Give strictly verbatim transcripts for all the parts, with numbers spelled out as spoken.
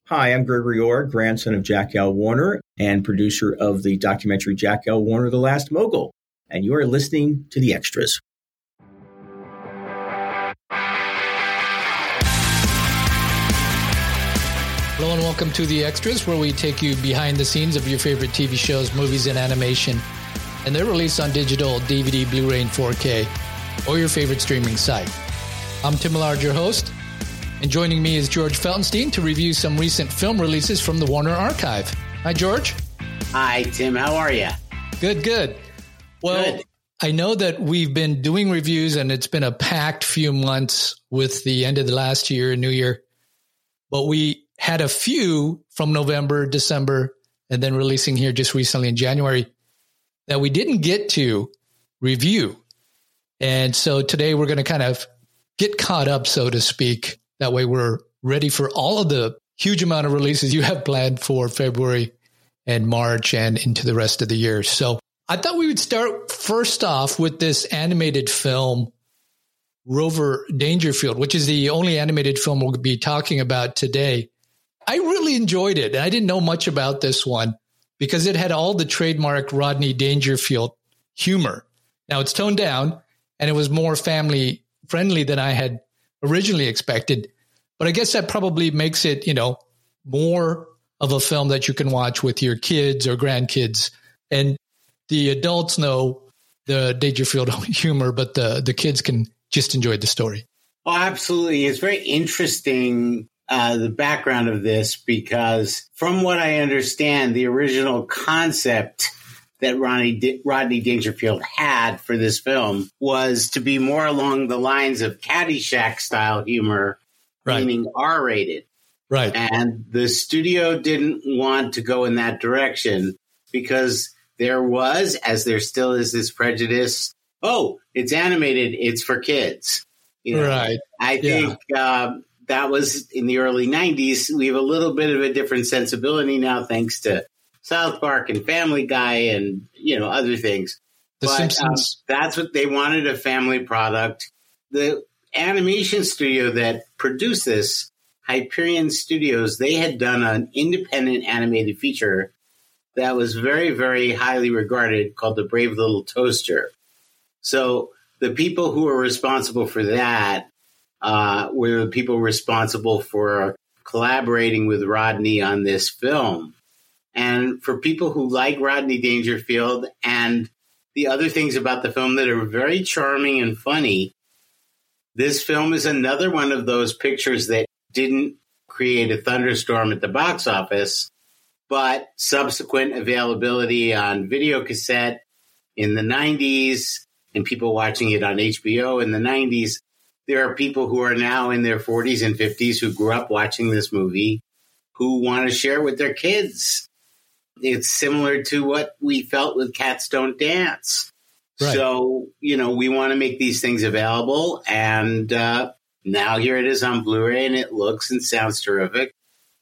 Hi, I'm Gregory Orr, grandson of Jack L. Warner and producer of the documentary Jack L. Warner, The Last Mogul. And you are listening to The Extras. Hello and welcome to The Extras, where we take you behind the scenes of your favorite T V shows, movies, and animation. And they're released on digital, D V D, Blu-ray, and four K, or your favorite streaming site. I'm Tim Millard, your host. And joining me is George Feltenstein to review some recent film releases from the Warner Archive. Hi, George. Hi, Tim. How are you? Good, good. Well, good. I know that we've been doing reviews and it's been a packed few months with the end of the last year and New Year. But we had a few from November, December, and then releasing here just recently in January that we didn't get to review. And so today we're going to kind of get caught up, so to speak. That way we're ready for all of the huge amount of releases you have planned for February and March and into the rest of the year. So I thought we would start first off with this animated film, Rover Dangerfield, which is the only animated film we'll be talking about today. I really enjoyed it. I didn't know much about this one because it had all the trademark Rodney Dangerfield humor. Now it's toned down and it was more family friendly than I had originally expected. But I guess that probably makes it, you know, more of a film that you can watch with your kids or grandkids. And the adults know the Dangerfield humor, but the, the kids can just enjoy the story. Oh, absolutely. It's very interesting, uh, the background of this, because from what I understand, the original concept that Rodney, Rodney Dangerfield had for this film was to be more along the lines of Caddyshack-style humor, right, meaning R-rated. Right. And the studio didn't want to go in that direction because there was, as there still is, this prejudice, oh, it's animated, it's for kids. You know, right. I think yeah. uh, that was in the early nineties. We have a little bit of a different sensibility now, thanks to South Park and Family Guy and, you know, other things. The but Simpsons. Um, that's what they wanted, a family product. The animation studio that produced this, Hyperion Studios, they had done an independent animated feature that was very, very highly regarded called The Brave Little Toaster. So the people who were responsible for that uh, were the people responsible for collaborating with Rodney on this film. And for people who like Rodney Dangerfield and the other things about the film that are very charming and funny, this film is another one of those pictures that didn't create a thunderstorm at the box office, but subsequent availability on video cassette in the nineties and people watching it on H B O in the nineties. There are people who are now in their forties and fifties who grew up watching this movie who want to share with their kids. It's similar to what we felt with Cats Don't Dance. Right. So, you know, we want to make these things available. And uh, now here it is on Blu-ray, and it looks and sounds terrific.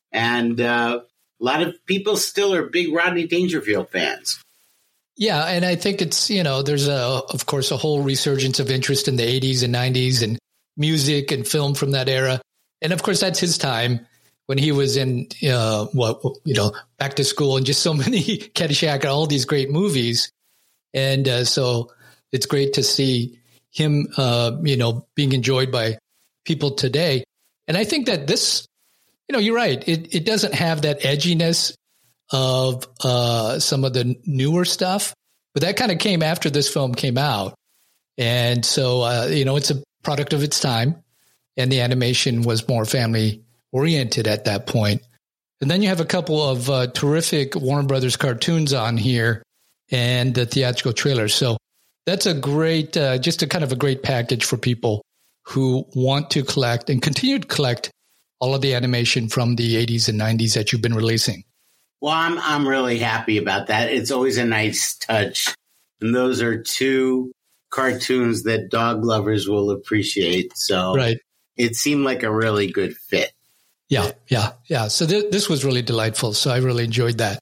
And uh, a lot of people still are big Rodney Dangerfield fans. Yeah, and I think it's, you know, there's, a, of course, a whole resurgence of interest in the eighties and nineties and music and film from that era. And, of course, that's his time. When he was in, uh, what, you know, Back to School and just so many Caddyshack and all these great movies. And uh, so it's great to see him, uh, you know, being enjoyed by people today. And I think that this, you know, you're right. It it doesn't have that edginess of uh, some of the newer stuff, but that kind of came after this film came out. And so, uh, you know, it's a product of its time, and the animation was more family oriented at that point. And then you have a couple of uh, terrific Warner Brothers cartoons on here and the theatrical trailers. So that's a great, uh, just a kind of a great package for people who want to collect and continue to collect all of the animation from the eighties and nineties that you've been releasing. Well, I'm I'm really happy about that. It's always a nice touch. And those are two cartoons that dog lovers will appreciate. So right. It seemed like a really good fit. Yeah, yeah, yeah. So th- this was really delightful. So I really enjoyed that.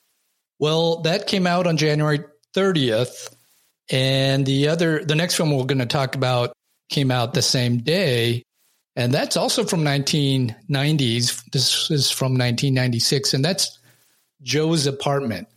Well, that came out on January thirtieth. And the other, the next film we're going to talk about came out the same day. And that's also from nineteen nineties. This is from nineteen ninety-six, and that's Joe's Apartment.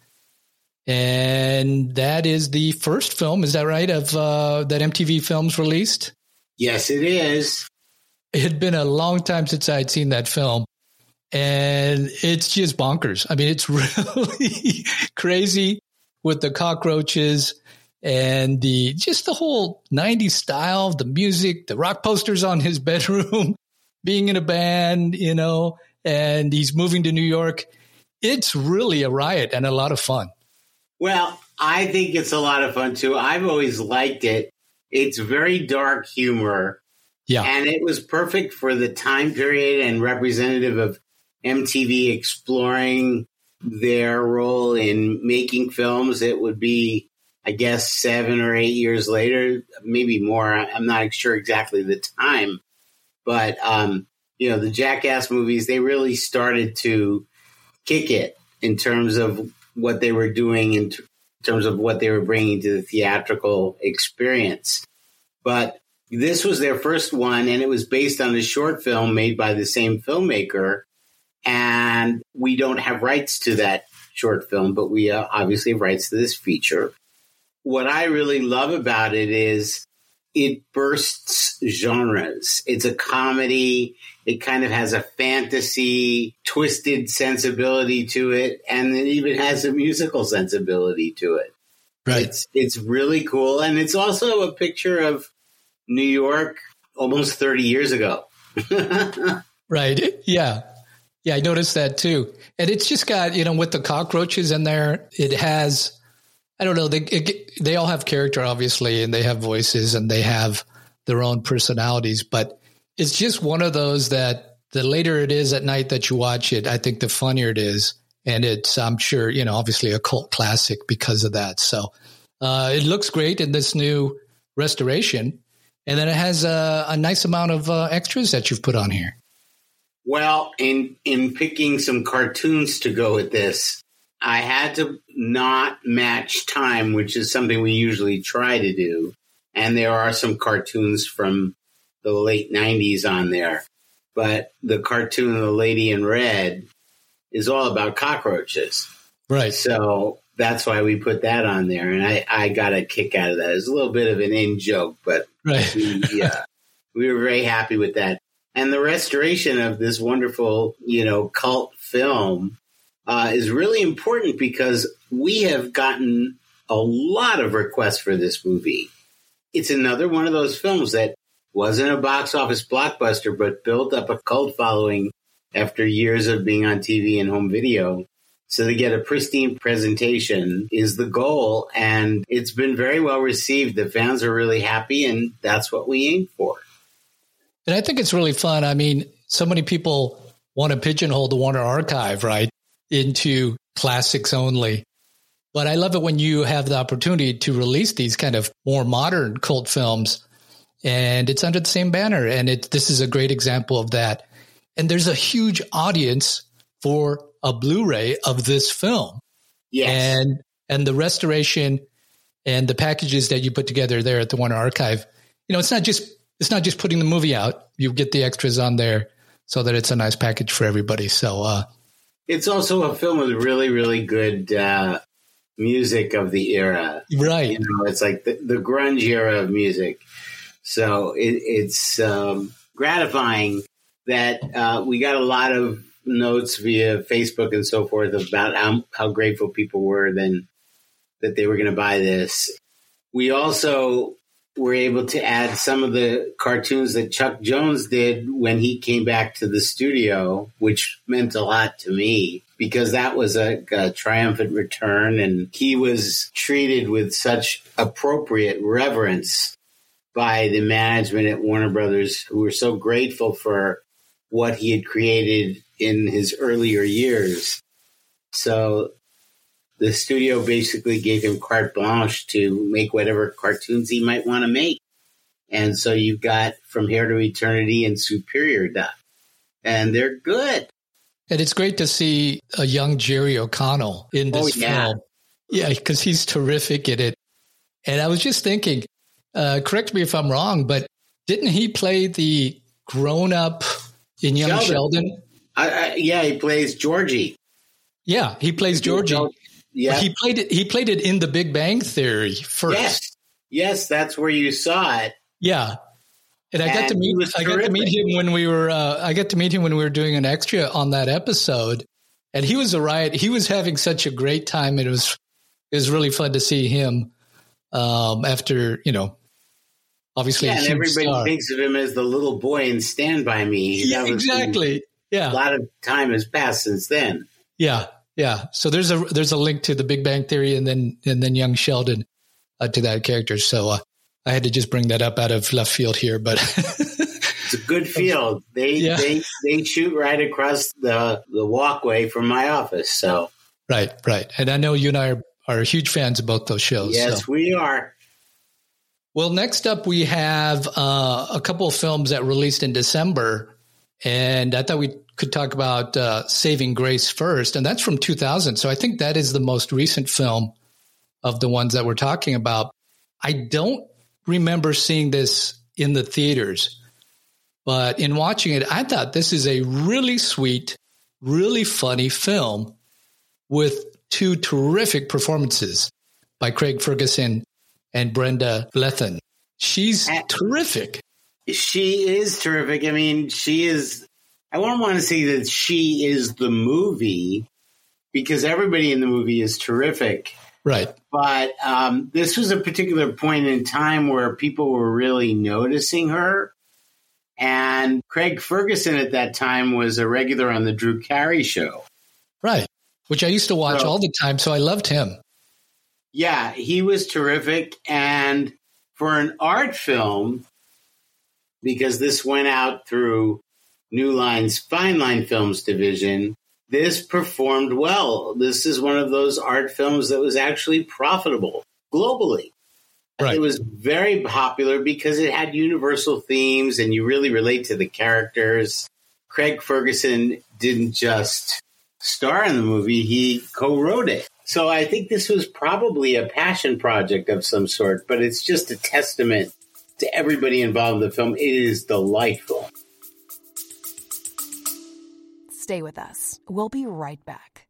And that is the first film, is that right, of uh, that M T V Films released? Yes, it is. It had been a long time since I'd seen that film. And it's just bonkers. I mean, it's really crazy with the cockroaches and the just the whole nineties style, the music, the rock posters on his bedroom, being in a band, you know, and he's moving to New York. It's really a riot and a lot of fun. Well, I think it's a lot of fun, too. I've always liked it. It's very dark humor. Yeah. And it was perfect for the time period and representative of M T V exploring their role in making films. It would be, I guess, seven or eight years later, maybe more. I'm not sure exactly the time. But, um, you know, the Jackass movies, they really started to kick it in terms of what they were doing, in t- terms of what they were bringing to the theatrical experience. But this was their first one, and it was based on a short film made by the same filmmaker. And we don't have rights to that short film, but we uh, obviously have rights to this feature. What I really love about it is it bursts genres. It's a comedy. It kind of has a fantasy, twisted sensibility to it, and it even has a musical sensibility to it. Right. It's, it's really cool. And it's also a picture of New York almost thirty years ago. Right. Yeah. Yeah, I noticed that too. And it's just got, you know, with the cockroaches in there, it has, I don't know, they it, they all have character, obviously, and they have voices and they have their own personalities. But it's just one of those that the later it is at night that you watch it, I think the funnier it is. And it's, I'm sure, you know, obviously a cult classic because of that. So uh, it looks great in this new restoration. And then it has a, a nice amount of uh, extras that you've put on here. Well, in in picking some cartoons to go with this, I had to not match time, which is something we usually try to do. And there are some cartoons from the late nineties on there. But the cartoon of The Lady in Red is all about cockroaches. Right. So that's why we put that on there. And I, I got a kick out of that. It's a little bit of an in joke, but right. we, uh, we were very happy with that. And the restoration of this wonderful, you know, cult film uh, is really important because we have gotten a lot of requests for this movie. It's another one of those films that wasn't a box office blockbuster, but built up a cult following after years of being on T V and home video. So to get a pristine presentation is the goal, and it's been very well received. The fans are really happy, and that's what we aim for. And I think it's really fun. I mean, so many people want to pigeonhole the Warner Archive, right, into classics only. But I love it when you have the opportunity to release these kind of more modern cult films, and it's under the same banner. And it, this is a great example of that. And there's a huge audience for a Blu-ray of this film. Yes. And, and the restoration and the packages that you put together there at the Warner Archive, you know, it's not just It's not just putting the movie out. You get the extras on there so that it's a nice package for everybody. So uh, it's also a film with really, really good uh, music of the era. Right. You know, it's like the, the grunge era of music. So it, it's um, gratifying that uh, we got a lot of notes via Facebook and so forth about how, how grateful people were then that they were going to buy this. We also were able to add some of the cartoons that Chuck Jones did when he came back to the studio, which meant a lot to me because that was a, a triumphant return, and he was treated with such appropriate reverence by the management at Warner Brothers, who were so grateful for what he had created in his earlier years. So the studio basically gave him carte blanche to make whatever cartoons he might want to make. And so you've got From Here to Eternity and Superior Duck. And they're good. And it's great to see a young Jerry O'Connell in this oh, yeah. film. Yeah, because he's terrific in it. And I was just thinking, uh, correct me if I'm wrong, but didn't he play the grown up in Young Sheldon. Sheldon. I, I, yeah, he plays Georgie. Yeah, he plays Georgie. Yeah, he played it. He played it in The Big Bang Theory first. Yes, yes, that's where you saw it. Yeah, and I and got to meet. I got to meet him when we were. Uh, I got to meet him when we were doing an extra on that episode, and he was a riot. He was having such a great time. It was. It was really fun to see him. Um, after you know, obviously, yeah, a and huge everybody star. thinks of him as the little boy in Stand By Me. Yeah, exactly. Yeah, a lot of time has passed since then. Yeah. Yeah, so there's a there's a link to The Big Bang Theory and then and then Young Sheldon uh, to that character. So uh, I had to just bring that up out of left field here, but it's a good field. They yeah. they they shoot right across the the walkway from my office. So right, right, and I know you and I are, are huge fans of both those shows. Yes, so. we are. Well, next up we have uh, a couple of films that released in December, and I thought we could talk about uh, Saving Grace first, and that's from two thousand. So I think that is the most recent film of the ones that we're talking about. I don't remember seeing this in the theaters, but in watching it, I thought this is a really sweet, really funny film with two terrific performances by Craig Ferguson and Brenda Blethyn. She's terrific. She is terrific. I mean, she is... I don't want to say that she is the movie because everybody in the movie is terrific. Right. But um, this was a particular point in time where people were really noticing her. And Craig Ferguson at that time was a regular on the Drew Carey Show. Right. Which I used to watch so, all the time. So I loved him. Yeah, he was terrific. And for an art film, because this went out through New Line's Fine Line Films division, this performed well. This is one of those art films that was actually profitable globally. Right. It was very popular because it had universal themes and you really relate to the characters. Craig Ferguson didn't just star in the movie, he co-wrote it. So I think this was probably a passion project of some sort, but it's just a testament to everybody involved in the film. It is delightful. Stay with us. We'll be right back.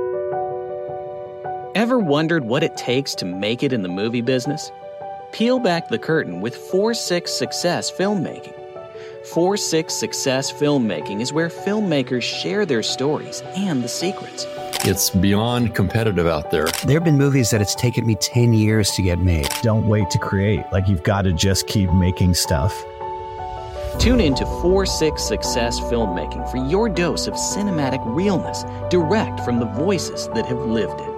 Ever wondered what it takes to make it in the movie business? Peel back the curtain with four six Success Filmmaking. four six Success Filmmaking is where filmmakers share their stories and the secrets. It's beyond competitive out there. There have been movies that it's taken me ten years to get made. Don't wait to create. Like, you've got to just keep making stuff. Tune in to four six Success Filmmaking for your dose of cinematic realness, direct from the voices that have lived it.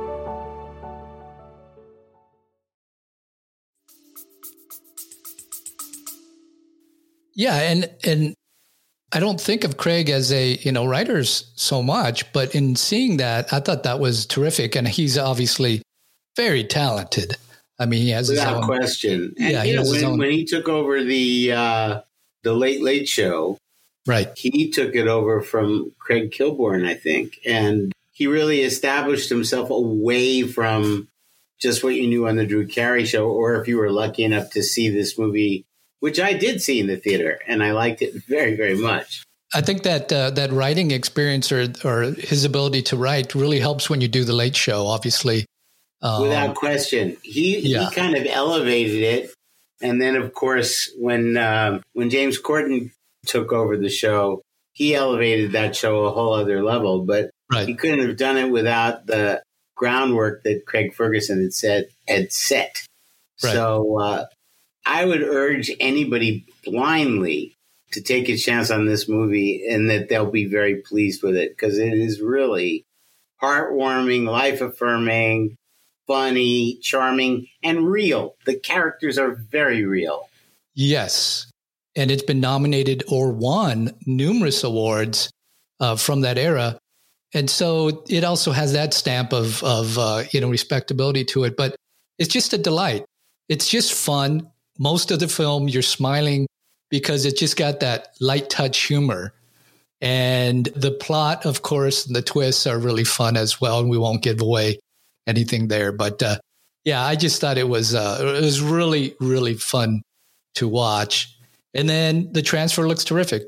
Yeah, and and I don't think of Craig as a, you know, writers so much, but in seeing that, I thought that was terrific. And he's obviously very talented. I mean, he has Without his own question. And yeah, you he know, has his when, own. when he took over the uh, the Late Late Show, right, he took it over from Craig Kilborn, I think, and he really established himself away from just what you knew on the Drew Carey Show, or if you were lucky enough to see this movie, which I did see in the theater, and I liked it very, very much. I think that uh, that writing experience or or his ability to write really helps when you do the Late Show, obviously. Um, Without question. He yeah. he kind of elevated it. And then, of course, when um, when James Corden took over the show, he elevated that show a whole other level. But right. he couldn't have done it without the groundwork that Craig Ferguson had said had set. Right. So uh, I would urge anybody blindly to take a chance on this movie, and that they'll be very pleased with it, because it is really heartwarming, life-affirming, funny, charming, and real. The characters are very real. Yes. And it's been nominated or won numerous awards uh, from that era. And so it also has that stamp of, of uh, you know, respectability to it. But it's just a delight. It's just fun. Most of the film, you're smiling because it just got that light touch humor. And the plot, of course, and the twists are really fun as well. And we won't give away anything there. But uh, yeah, I just thought it was uh, it was really, really fun to watch. And then the transfer looks terrific.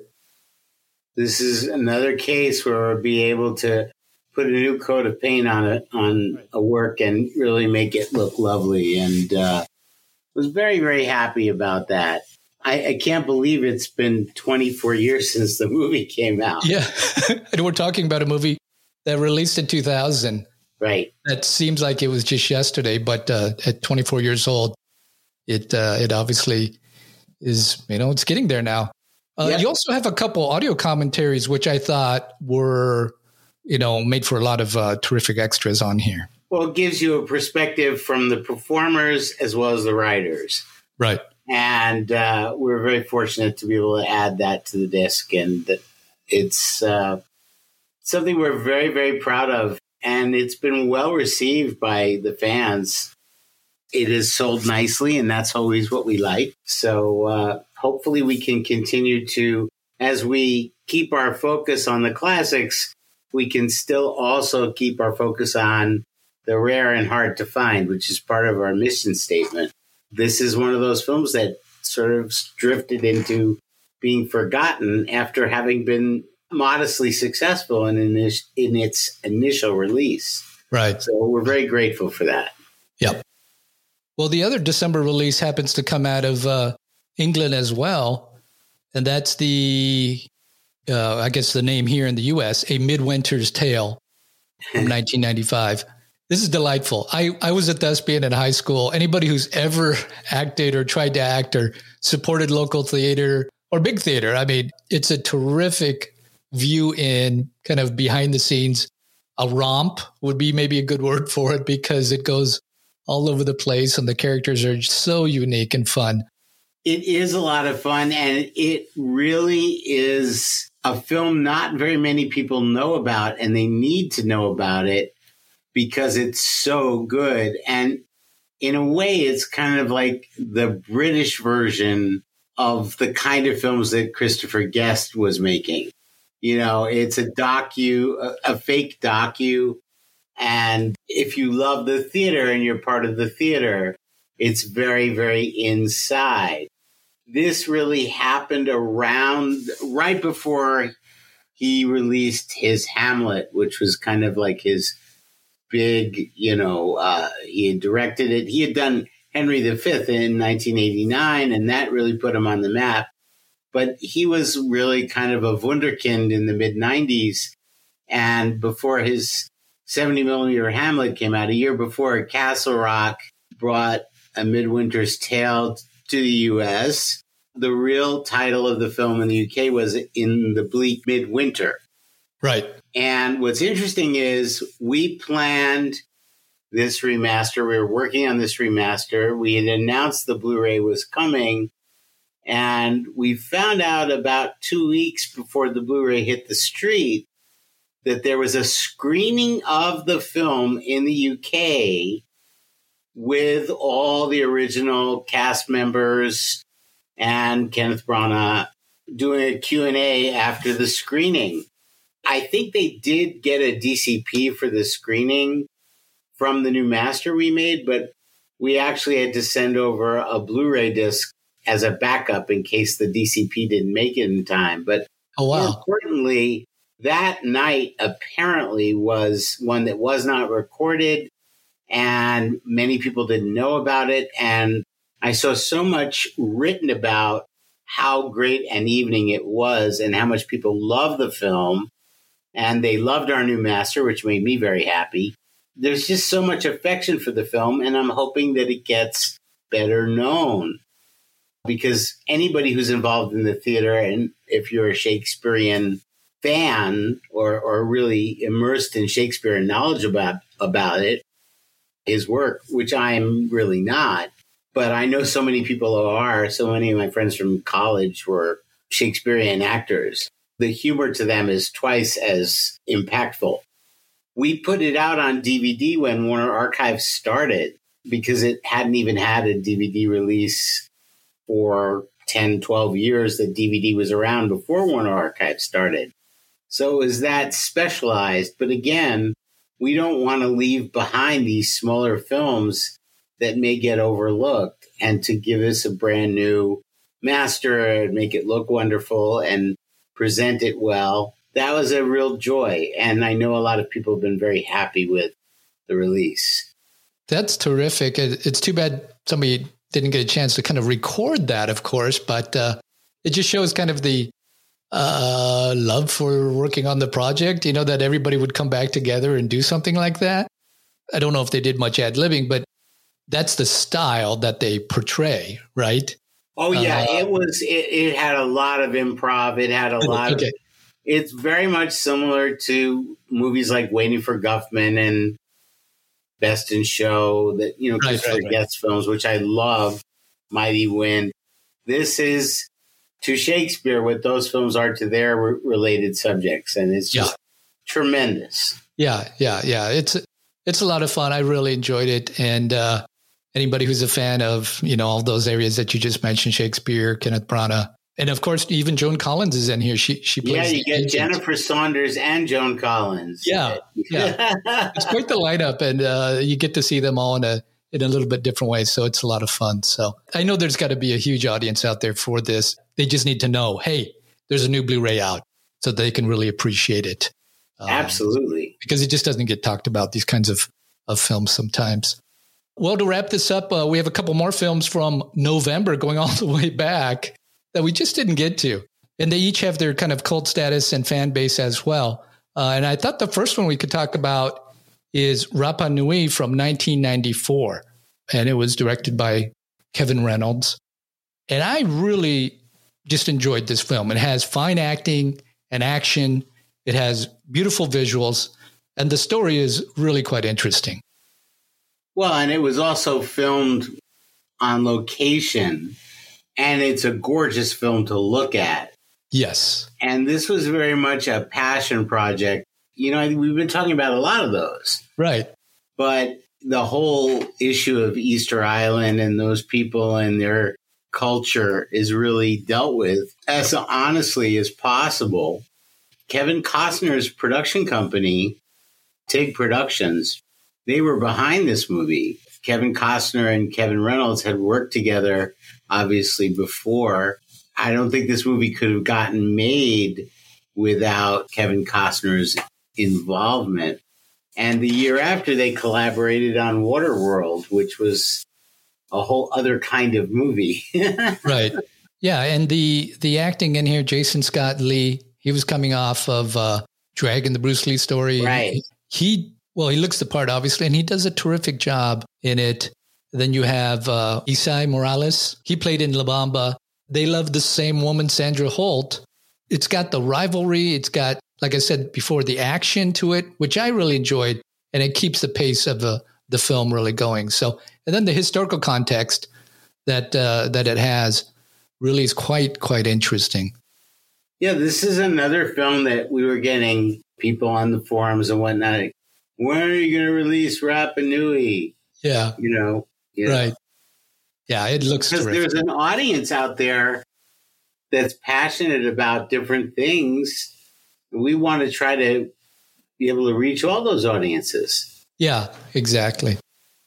This is another case where we'll be able to put a new coat of paint on it, on a work and really make it look lovely. And uh, was very, very happy about that. I, I can't believe it's been twenty-four years since the movie came out. Yeah. And we're talking about a movie that released in two thousand. Right. That seems like it was just yesterday, but uh, at twenty-four years old, it uh, it obviously is, you know, it's getting there now. Uh, yep. You also have a couple audio commentaries, which I thought were, you know, made for a lot of uh, terrific extras on here. Well, it gives you a perspective from the performers as well as the writers. Right. And uh, we're very fortunate to be able to add that to the disc. And it's uh, something we're very, very proud of. And it's been well received by the fans. It is sold nicely, and that's always what we like. So uh, hopefully we can continue to, as we keep our focus on the classics, we can still also keep our focus on the rare and hard to find, which is part of our mission statement. This is one of those films that sort of drifted into being forgotten after having been modestly successful in, in, in its initial release. Right. So we're very grateful for that. Yep. Well, the other December release happens to come out of uh, England as well. And that's the, uh, I guess the name here in the U S, A Midwinter's Tale from nineteen ninety-five. This is delightful. I, I was a thespian in high school. Anybody who's ever acted or tried to act or supported local theater or big theater, I mean, it's a terrific view in kind of behind the scenes. A romp would be maybe a good word for it because it goes all over the place and the characters are so unique and fun. It is a lot of fun, and it really is a film not very many people know about, and they need to know about it because it's so good. And in a way, it's kind of like the British version of the kind of films that Christopher Guest was making. You know, it's a docu, a, a fake docu. And if you love the theater and you're part of the theater, it's very, very inside. This really happened around right before he released his Hamlet, which was kind of like his big, you know, uh, he had directed it. He had done Henry the Fifth in nineteen eighty-nine, and that really put him on the map. But he was really kind of a wunderkind in the mid nineties. And before his seventy millimeter Hamlet came out, a year before, Castle Rock brought A Midwinter's Tale to the U S. The real title of the film in the U K was In the Bleak Midwinter. Right. And what's interesting is we planned this remaster. We were working on this remaster. We had announced the Blu-ray was coming. And we found out about two weeks before the Blu-ray hit the street that there was a screening of the film in the U K with all the original cast members and Kenneth Branagh doing a Q and A after the screening. I think they did get a D C P for the screening from the new master we made, but we actually had to send over a Blu-ray disc as a backup in case the D C P didn't make it in time. But oh, wow. More importantly, that night apparently was one that was not recorded, and many people didn't know about it. And I saw so much written about how great an evening it was and how much people loved the film. And they loved our new master, which made me very happy. There's just so much affection for the film, and I'm hoping that it gets better known. Because anybody who's involved in the theater, and if you're a Shakespearean fan or, or really immersed in Shakespeare and knowledge about, about it, his work, which I'm really not, but I know so many people who are. So many of my friends from college were Shakespearean actors. The humor to them is twice as impactful. We put it out on D V D when Warner Archives started because it hadn't even had a D V D release for ten, twelve years that D V D was around before Warner Archives started. So it was that specialized. But again, we don't want to leave behind these smaller films that may get overlooked, and to give us a brand new master it, make it look wonderful, and present it well. That was a real joy. And I know a lot of people have been very happy with the release. That's terrific. It's too bad somebody didn't get a chance to kind of record that, of course, but uh, it just shows kind of the uh, love for working on the project, you know, that everybody would come back together and do something like that. I don't know if they did much ad-libbing, but that's the style that they portray, right? Oh, yeah. Uh, it was, it, it had a lot of improv. It had a lot okay. of, it's very much similar to movies like Waiting for Guffman and Best in Show, that, you know, right, Christopher right, right. Guest films, which I love, Mighty Wind. This is to Shakespeare what those films are to their re- related subjects. And it's just yeah. tremendous. Yeah, yeah, yeah. It's, it's a lot of fun. I really enjoyed it. And uh, anybody who's a fan of, you know, all those areas that you just mentioned, Shakespeare, Kenneth Branagh, and of course, even Joan Collins is in here. She she plays. Yeah, you get agent. Jennifer Saunders and Joan Collins. Yeah, yeah. It's quite the lineup, and uh, you get to see them all in a in a little bit different way. So it's a lot of fun. So I know there's got to be a huge audience out there for this. They just need to know, hey, there's a new Blu-ray out, so they can really appreciate it. Um, Absolutely, because it just doesn't get talked about, these kinds of of films sometimes. Well, to wrap this up, uh, we have a couple more films from November going all the way back that we just didn't get to. And they each have their kind of cult status and fan base as well. Uh, and I thought the first one we could talk about is Rapa Nui from nineteen ninety-four. And it was directed by Kevin Reynolds. And I really just enjoyed this film. It has fine acting and action. It has beautiful visuals. And the story is really quite interesting. Well, and it was also filmed on location. And it's a gorgeous film to look at. Yes. And this was very much a passion project. You know, we've been talking about a lot of those. Right. But the whole issue of Easter Island and those people and their culture is really dealt with as honestly as possible. Kevin Costner's production company, Tig Productions, they were behind this movie. Kevin Costner and Kevin Reynolds had worked together, obviously, before. I don't think this movie could have gotten made without Kevin Costner's involvement. And the year after, they collaborated on Waterworld, which was a whole other kind of movie. Right. Yeah. And the the acting in here, Jason Scott Lee, he was coming off of uh, Dragon, the Bruce Lee story. Right. He, well, he looks the part, obviously, and he does a terrific job in it. Then you have uh, Isai Morales. He played in La Bamba. They love the same woman, Sandra Holt. It's got the rivalry. It's got, like I said before, the action to it, which I really enjoyed. And it keeps the pace of the, the film really going. So, and then the historical context that uh, that it has really is quite, quite interesting. Yeah, this is another film that we were getting people on the forums and whatnot. When are you going to release Rapa Nui? Yeah. You know, you know? Right. Yeah, it looks because terrific. There's an audience out there that's passionate about different things. We want to try to be able to reach all those audiences. Yeah, exactly.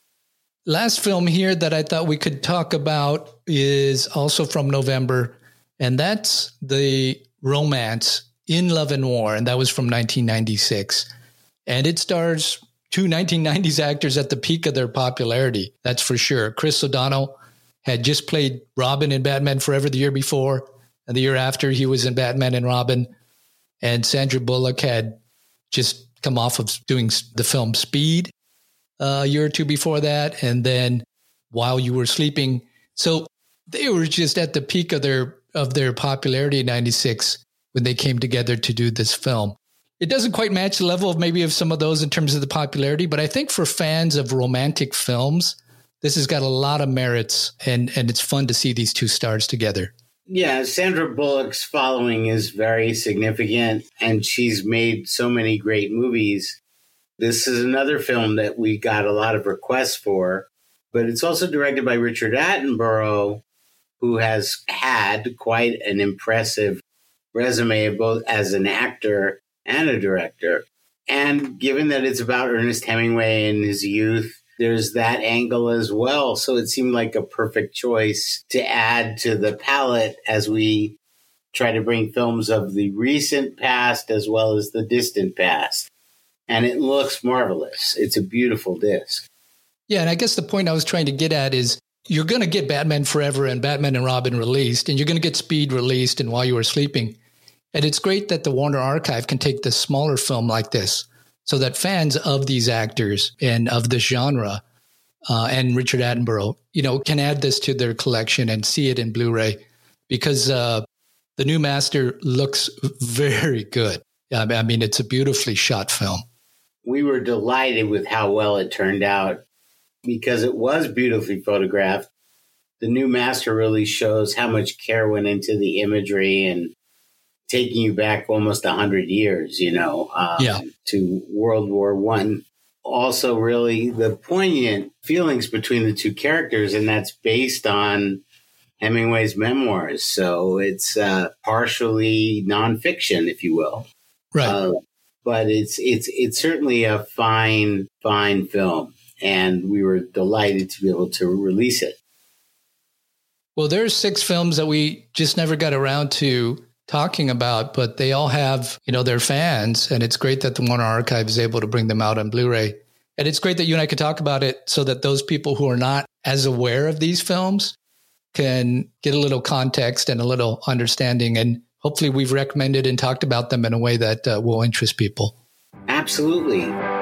Last film here that I thought we could talk about is also from November, and that's the romance In Love and War, and that was from nineteen ninety-six. And it stars two nineteen nineties actors at the peak of their popularity, that's for sure. Chris O'Donnell had just played Robin in Batman Forever the year before, and the year after he was in Batman and Robin. And Sandra Bullock had just come off of doing the film Speed uh, a year or two before that, and then While You Were Sleeping. So they were just at the peak of their of their popularity in ninety-six when they came together to do this film. It doesn't quite match the level of maybe of some of those in terms of the popularity, but I think for fans of romantic films, this has got a lot of merits, and, and it's fun to see these two stars together. Yeah, Sandra Bullock's following is very significant, and she's made so many great movies. This is another film that we got a lot of requests for, but it's also directed by Richard Attenborough, who has had quite an impressive resume both as an actor and a director. And given that it's about Ernest Hemingway and his youth, there's that angle as well. So it seemed like a perfect choice to add to the palette as we try to bring films of the recent past as well as the distant past. And it looks marvelous. It's a beautiful disc. Yeah, and I guess the point I was trying to get at is you're going to get Batman Forever and Batman and Robin released, and you're going to get Speed released and While You Were Sleeping. And it's great that the Warner Archive can take this smaller film like this so that fans of these actors and of this genre uh, and Richard Attenborough, you know, can add this to their collection and see it in Blu-ray because uh, the new master looks very good. I mean, it's a beautifully shot film. We were delighted with how well it turned out because it was beautifully photographed. The new master really shows how much care went into the imagery and taking you back almost a hundred years, you know, um, yeah. to World War One. Also, really the poignant feelings between the two characters, and that's based on Hemingway's memoirs. So it's uh, partially nonfiction, if you will. Right. Uh, but it's it's it's certainly a fine, fine film, and we were delighted to be able to release it. Well, there's six films that we just never got around to talking about, but they all have, you know, their fans, and it's great that the Warner Archive is able to bring them out on Blu-ray. And it's great that you and I could talk about it so that those people who are not as aware of these films can get a little context and a little understanding. And hopefully we've recommended and talked about them in a way that uh, will interest people. Absolutely.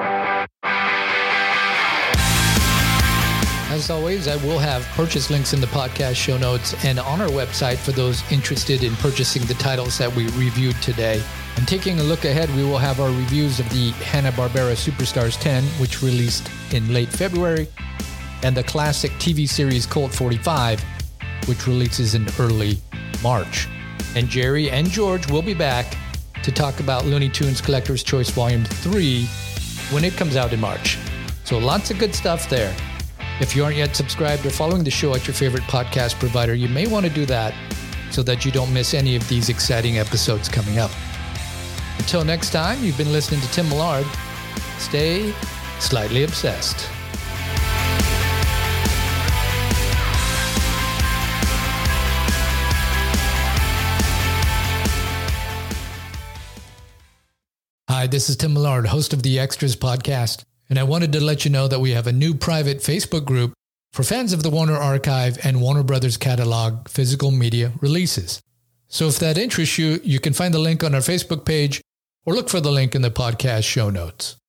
As always, I will have purchase links in the podcast show notes and on our website for those interested in purchasing the titles that we reviewed today. And taking a look ahead, we will have our reviews of the Hanna-Barbera Superstars ten, which released in late February, and the classic T V series Colt forty-five, which releases in early March. And Jerry and George will be back to talk about Looney Tunes Collector's Choice Volume three when it comes out in March. So lots of good stuff there. If you aren't yet subscribed or following the show at your favorite podcast provider, you may want to do that so that you don't miss any of these exciting episodes coming up. Until next time, you've been listening to Tim Millard. Stay slightly obsessed. Hi, this is Tim Millard, host of the Extras podcast. And I wanted to let you know that we have a new private Facebook group for fans of the Warner Archive and Warner Brothers catalog physical media releases. So if that interests you, you can find the link on our Facebook page or look for the link in the podcast show notes.